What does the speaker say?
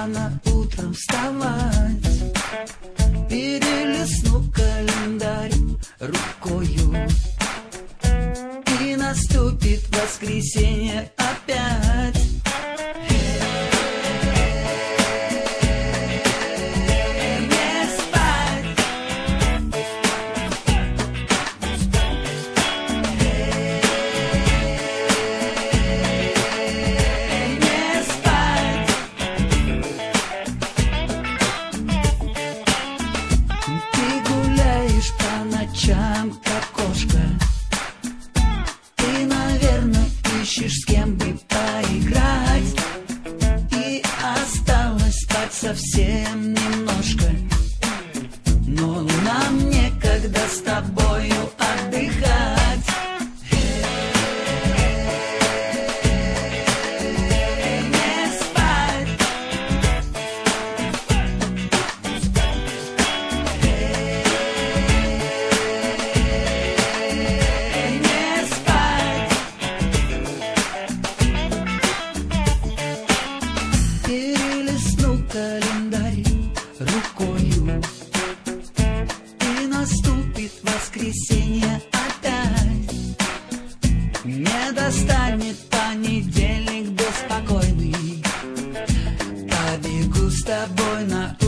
рано утром вставать, перелистну календарь рукою, и наступит воскресенье опять. Как кошка, ты, наверное, ищешь, с кем бы поиграть, и осталось спать совсем немножко, но нам некогда с тобою отдыхать. Перелистну календарь рукою, и наступит воскресенье опять. Не достанет понедельник беспокойный, побегу с тобой на